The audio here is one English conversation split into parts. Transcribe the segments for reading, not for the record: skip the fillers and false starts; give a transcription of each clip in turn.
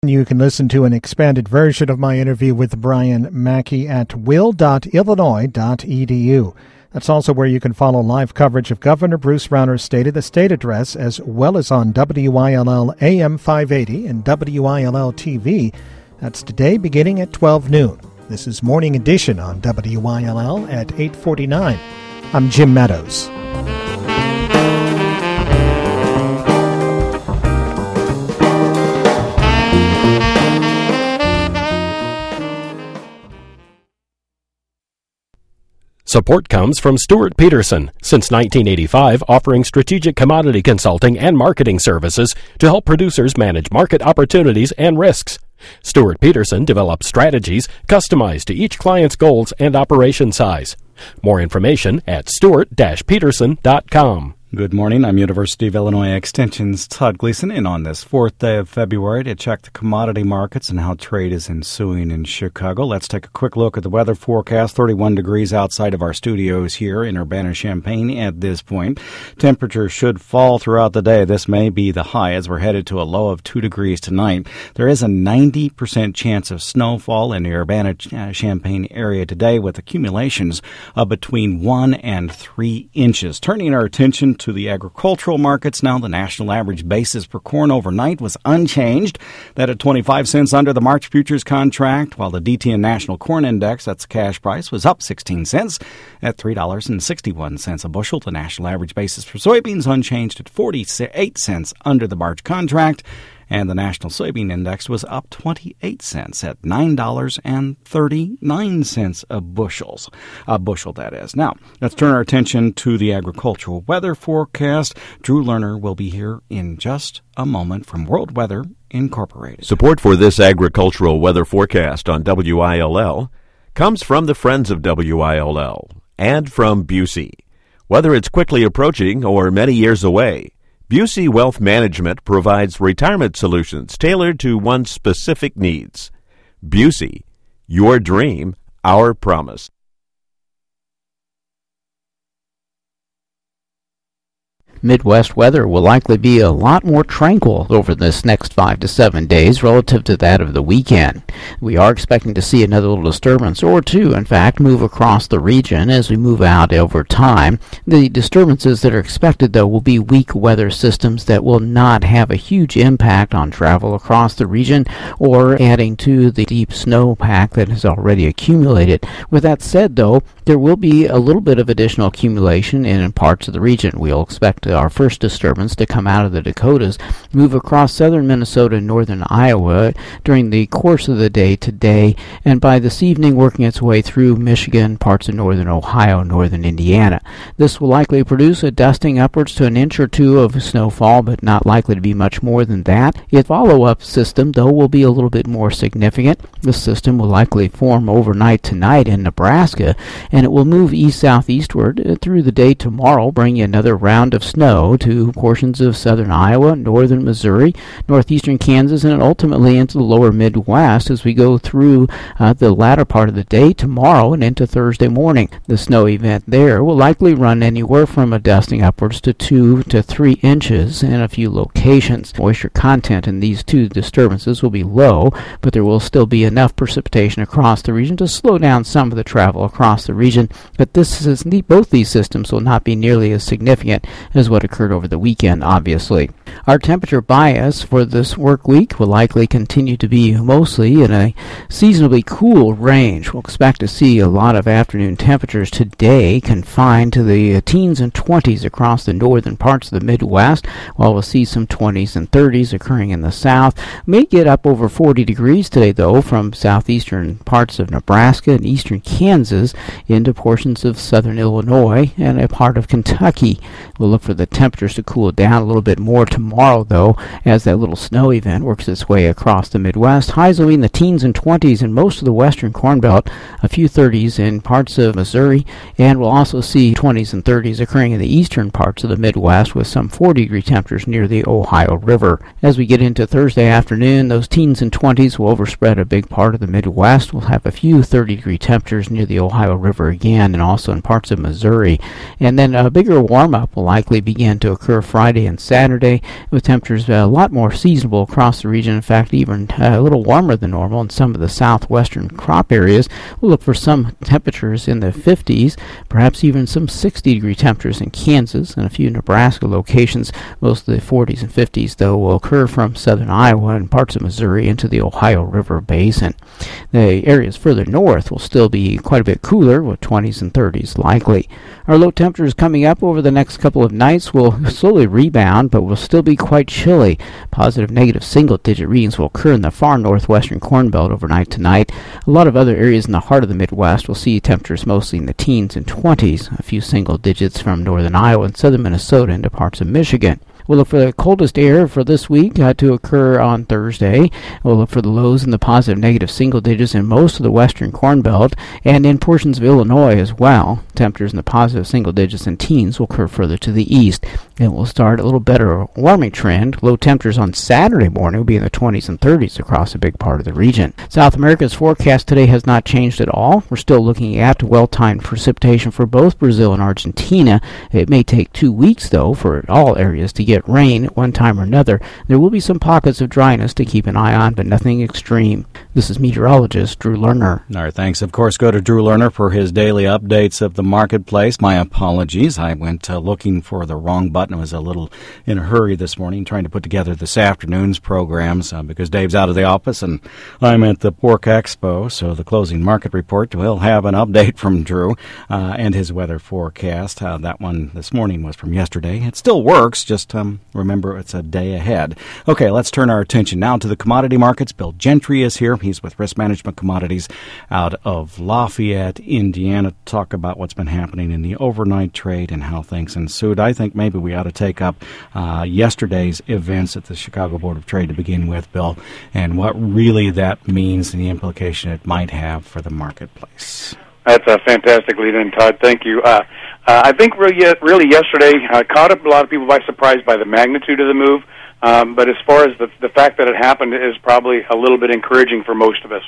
You can listen to an expanded version of my interview with Brian Mackey at will.illinois.edu. That's also where you can follow live coverage of Governor Bruce Rauner's State of the State address, as well as on WILL AM 580 and WILL TV. That's today beginning at 12 noon. This is Morning Edition on WILL at 8:49. I'm Jim Meadows. Support comes from Stuart Peterson, since 1985 offering strategic commodity consulting and marketing services to help producers manage market opportunities and risks. Stuart Peterson develops strategies customized to each client's goals and operation size. More information at stuart-peterson.com. Good morning. I'm University of Illinois Extension's Todd Gleason, in on this 4th day of February to check the commodity markets and how trade is ensuing in Chicago. Let's take a quick look at the weather forecast. 31 degrees outside of our studios here in Urbana-Champaign at this point. Temperatures should fall throughout the day. This may be the high as we're headed to a low of 2 degrees tonight. There is a 90% chance of snowfall in the Urbana-Champaign area today, with accumulations of between 1 and 3 inches. Turning our attention to the agricultural markets now, the national average basis per corn overnight was unchanged. That at 25 cents under the March futures contract, while the DTN National Corn Index, that's the cash price, was up 16 cents at $3.61 a bushel. The national average basis for soybeans unchanged at 48 cents under the March contract. And the National Soybean Index was up 28 cents at $9.39 a bushel, that is. Now, let's turn our attention to the agricultural weather forecast. Drew Lerner will be here in just a moment from World Weather Incorporated. Support for this agricultural weather forecast on WILL comes from the Friends of WILL and from Busey. Whether it's quickly approaching or many years away, Busey Wealth Management provides retirement solutions tailored to one's specific needs. Busey, your dream, our promise. Midwest weather will likely be a lot more tranquil over this next 5 to 7 days relative to that of the weekend. We are expecting to see another little disturbance or two, in fact, move across the region as we move out over time. The disturbances that are expected, though, will be weak weather systems that will not have a huge impact on travel across the region or adding to the deep snowpack that has already accumulated. With that said, though, there will be a little bit of additional accumulation in parts of the region. We'll expect our first disturbance to come out of the Dakotas, move across southern Minnesota and northern Iowa during the course of the day today, and by this evening working its way through Michigan, parts of northern Ohio, northern Indiana. This will likely produce a dusting upwards to an inch or two of snowfall, but not likely to be much more than that. Its follow-up system, though, will be a little bit more significant. This system will likely form overnight tonight in Nebraska, and it will move east-southeastward through the day tomorrow, bringing another round of snow to portions of southern Iowa, northern Missouri, northeastern Kansas, and ultimately into the lower Midwest as we go through the latter part of the day tomorrow and into Thursday morning. The snow event there will likely run anywhere from a dusting upwards to 2 to 3 inches in a few locations. Moisture content in these two disturbances will be low, but there will still be enough precipitation across the region to slow down some of the travel across the region. But both these systems will not be nearly as significant as what occurred over the weekend, obviously. Our temperature bias for this work week will likely continue to be mostly in a seasonably cool range. We'll expect to see a lot of afternoon temperatures today confined to the teens and 20s across the northern parts of the Midwest, while we'll see some 20s and 30s occurring in the south. May get up over 40 degrees today, though, from southeastern parts of Nebraska and eastern Kansas into portions of southern Illinois and a part of Kentucky. We'll look for the temperatures to cool down a little bit more tomorrow, though, as that little snow event works its way across the Midwest. Highs will be in the teens and 20s in most of the western Corn Belt, a few 30s in parts of Missouri, and we'll also see 20s and 30s occurring in the eastern parts of the Midwest with some 40-degree temperatures near the Ohio River. As we get into Thursday afternoon, those teens and 20s will overspread a big part of the Midwest. We'll have a few 30-degree temperatures near the Ohio River again and also in parts of Missouri. And then a bigger warm-up will likely be begin to occur Friday and Saturday, with temperatures a lot more seasonable across the region. In fact, even a little warmer than normal in some of the southwestern crop areas. We'll look for some temperatures in the 50s, perhaps even some 60-degree temperatures in Kansas and a few Nebraska locations. Most of the 40s and 50s, though, will occur from southern Iowa and parts of Missouri into the Ohio River Basin. The areas further north will still be quite a bit cooler, with 20s and 30s likely. Our low temperatures coming up over the next couple of nights will slowly rebound, but will still be quite chilly. Positive, negative, single-digit readings will occur in the far northwestern Corn Belt overnight tonight. A lot of other areas in the heart of the Midwest will see temperatures mostly in the teens and 20s, a few single digits from northern Iowa and southern Minnesota into parts of Michigan. We'll look for the coldest air for this week to occur on Thursday. We'll look for the lows in the positive, negative single digits in most of the western Corn Belt and in portions of Illinois as well. Temperatures in the positive single digits and teens will occur further to the east. And we'll start a little better warming trend. Low temperatures on Saturday morning will be in the 20s and 30s across a big part of the region. South America's forecast today has not changed at all. We're still looking at well-timed precipitation for both Brazil and Argentina. It may take 2 weeks, though, for all areas to get rain at one time or another. There will be some pockets of dryness to keep an eye on, but nothing extreme. This is meteorologist Drew Lerner. All right, thanks. Of course, go to Drew Lerner for his daily updates of the marketplace. My apologies. I went looking for the wrong button. I was a little in a hurry this morning trying to put together this afternoon's programs because Dave's out of the office and I'm at the Pork Expo. So the closing market report will have an update from Drew and his weather forecast. That one this morning was from yesterday. It still works, just remember it's a day ahead. Okay, let's turn our attention now to the commodity markets. Bill Gentry is here. He's with Risk Management Commodities out of Lafayette, Indiana, to talk about what's been happening in the overnight trade and how things ensued. I think maybe we ought to take up yesterday's events at the Chicago Board of Trade to begin with, Bill, and what really that means and the implication it might have for the marketplace. That's a fantastic lead-in, Todd. Thank you. I think really yesterday caught up a lot of people by surprise by the magnitude of the move, but as far as the fact that it happened is probably a little bit encouraging for most of us.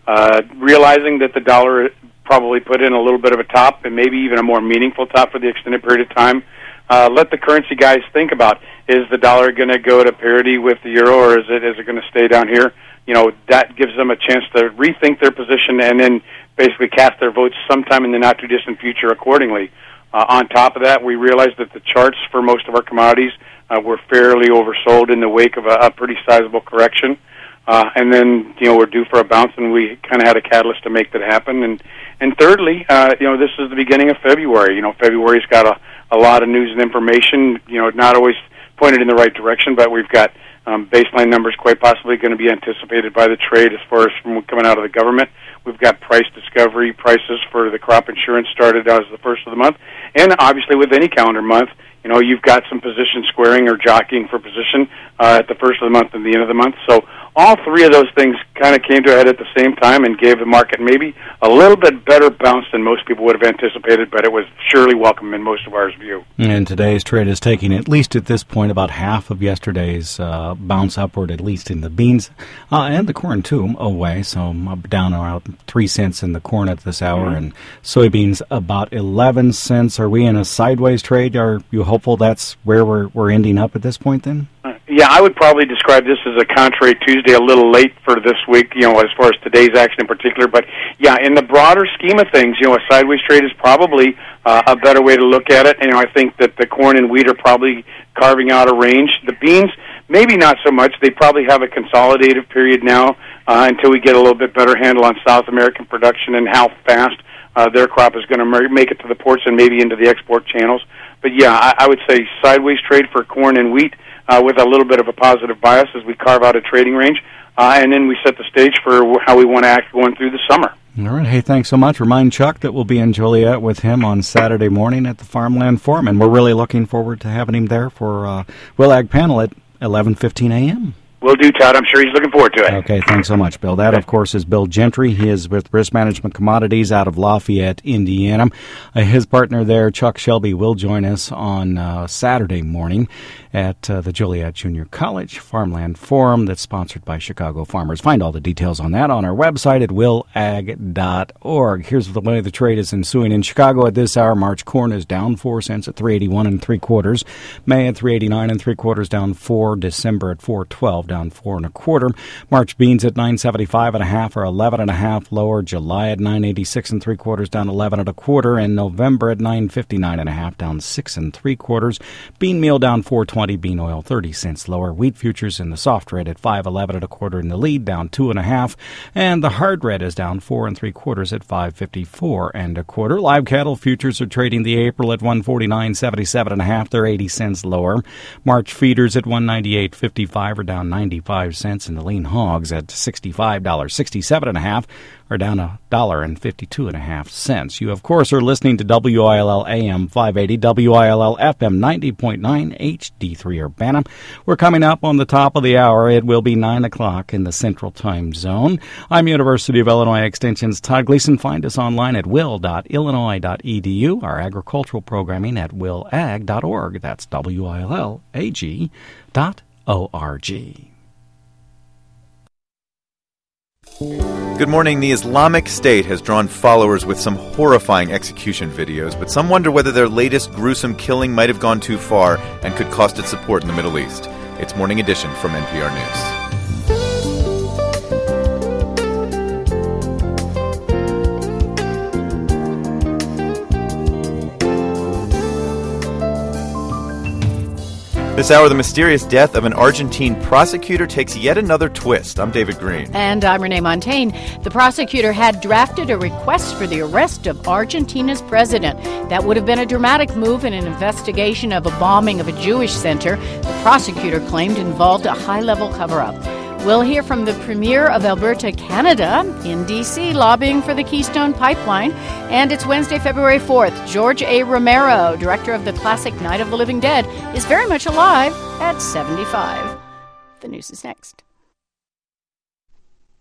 Realizing that the dollar probably put in a little bit of a top and maybe even a more meaningful top for the extended period of time. Let the currency guys think about, is the dollar going to go to parity with the euro, or is it going to stay down here? You know, that gives them a chance to rethink their position and then basically cast their votes sometime in the not-too-distant future accordingly. On top of that, we realized that the charts for most of our commodities were fairly oversold in the wake of a pretty sizable correction. And then, we're due for a bounce, and we kind of had a catalyst to make that happen. And thirdly, this is the beginning of February. February's got a lot of news and information, not always pointed in the right direction, but we've got baseline numbers quite possibly going to be anticipated by the trade as far as from coming out of the government. We've got price discovery prices for the crop insurance started as the first of the month. And obviously with any calendar month, you've got some position squaring or jockeying for position at the first of the month and the end of the month. So all three of those things kind of came to a head at the same time and gave the market maybe a little bit better bounce than most people would have anticipated, but it was surely welcome in most of ours view. And today's trade is taking, at least at this point, about half of yesterday's bounce upward, at least in the beans and the corn, too, away. So I'm down around 3 cents in the corn at this hour, and soybeans about 11 cents. Are we in a sideways trade? Are you hopeful that's where we're ending up at this point then? Yeah, I would probably describe this as a contrary Tuesday, a little late for this week, as far as today's action in particular. But, yeah, in the broader scheme of things, a sideways trade is probably a better way to look at it. And I think that the corn and wheat are probably carving out a range. The beans, maybe not so much. They probably have a consolidative period now until we get a little bit better handle on South American production and how fast their crop is going to make it to the ports and maybe into the export channels. But, yeah, I would say sideways trade for corn and wheat, with a little bit of a positive bias as we carve out a trading range, and then we set the stage for how we want to act going through the summer. All right. Hey, thanks so much. Remind Chuck that we'll be in Joliet with him on Saturday morning at the Farmland Forum, and we're really looking forward to having him there for Will Ag Panel at 11:15 a.m. Will do, Todd. I'm sure he's looking forward to it. Okay, thanks so much, Bill. That, of course, is Bill Gentry. He is with Risk Management Commodities out of Lafayette, Indiana. His partner there, Chuck Shelby, will join us on Saturday morning. at the Joliet Junior College Farmland Forum that's sponsored by Chicago Farmers. Find all the details on that on our website at willag.org. Here's the way the trade is ensuing in Chicago at this hour. March corn is down 4 cents at 3.81 3/4. May at 3.89 3/4, down 4. December at 4.12, down 4 1/4. March beans at 9.75 1/2 or 11 1/2 lower. July at 9.86 3/4, down 11 1/4. And November at 9.59 1/2, down 6 3/4. Bean meal down 4.20. Bean oil 30 cents lower. Wheat futures in the soft red at 5.11 1/4 in the lead, down 2 1/2. And the hard red is down 4 3/4 at 5.54 1/4. Live cattle futures are trading the April at 149.77 1/2. They're 80 cents lower. March feeders at 198.55 are down 95 cents, and the lean hogs at $65.67 1/2 are down $1.52 1/2. You, of course, are listening to WILL AM 580, WILL FM 90.9, HD3 Urbana. We're coming up on the top of the hour. It will be 9 o'clock in the Central Time Zone. I'm University of Illinois Extension's Todd Gleason. Find us online at will.illinois.edu. Our agricultural programming at willag.org. That's WILLAG.org. Good morning. The Islamic State has drawn followers with some horrifying execution videos, but some wonder whether their latest gruesome killing might have gone too far and could cost its support in the Middle East. It's Morning Edition from NPR News. This hour, the mysterious death of an Argentine prosecutor takes yet another twist. I'm David Green. And I'm Renee Montaigne. The prosecutor had drafted a request for the arrest of Argentina's president. That would have been a dramatic move in an investigation of a bombing of a Jewish center the prosecutor claimed involved a high-level cover-up. We'll hear from the Premier of Alberta, Canada, in D.C., lobbying for the Keystone Pipeline. And it's Wednesday, February 4th. George A. Romero, director of the classic Night of the Living Dead, is very much alive at 75. The news is next.